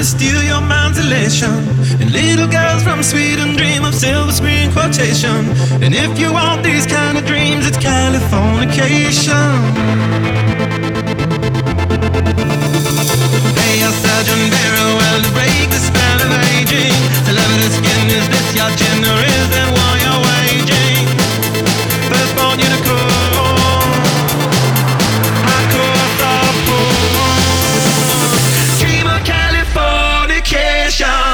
to steal your mind's elation. And little girls from Sweden dream of silver screen quotation. And if you want these kind of dreams, it's Californication. Hey, your Sergeant Barrow, well, to break the spell of aging. To love the skin, is this your gender? Is that war you're waging? Firstborn unicorn, hardcore softcore. Dream of Californication.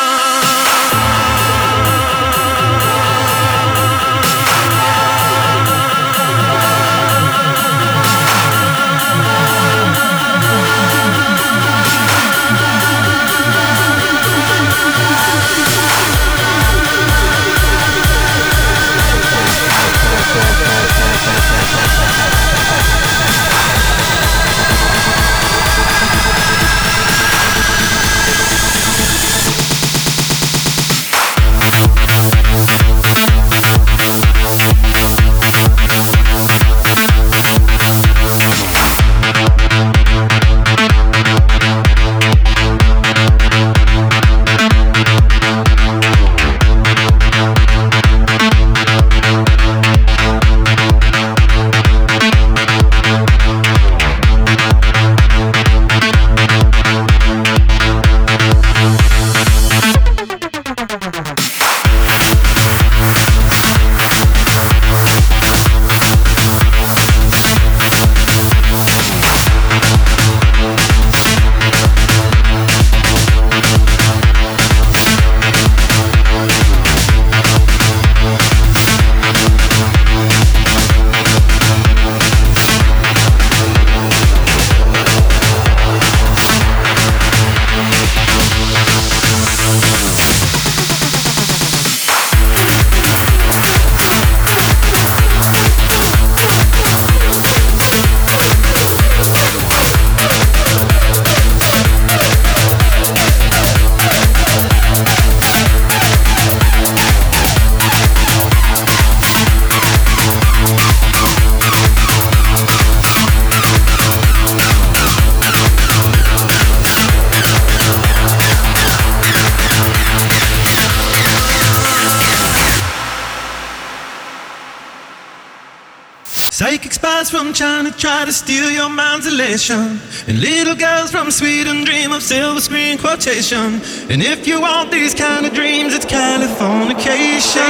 Psychic spies from China try to steal your mind's elation. And little girls from Sweden dream of silver screen quotation. And if you want these kind of dreams, it's Californication.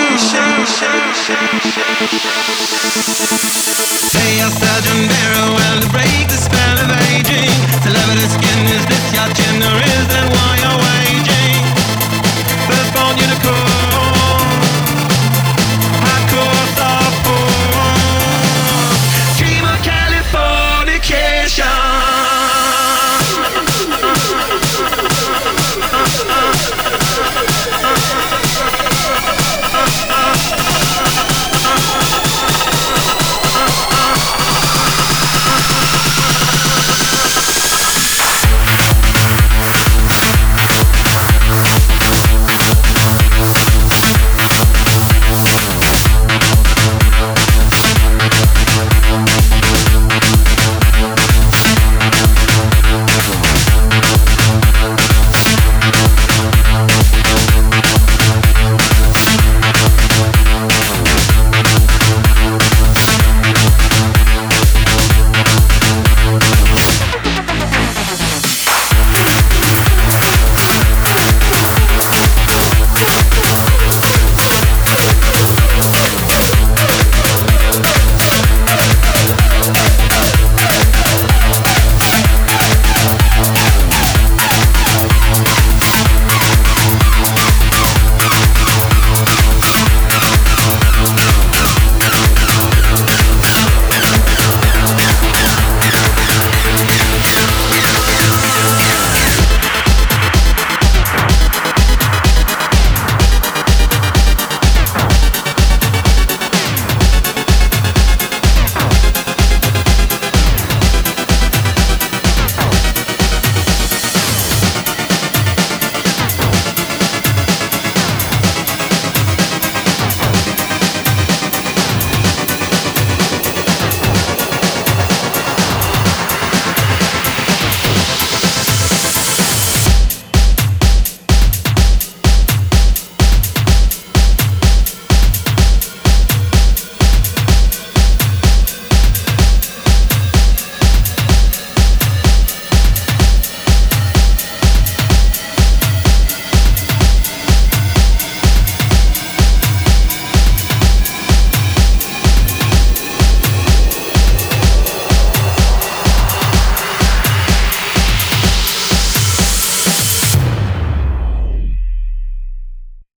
Hey, your Sergeant Barrow, well, to break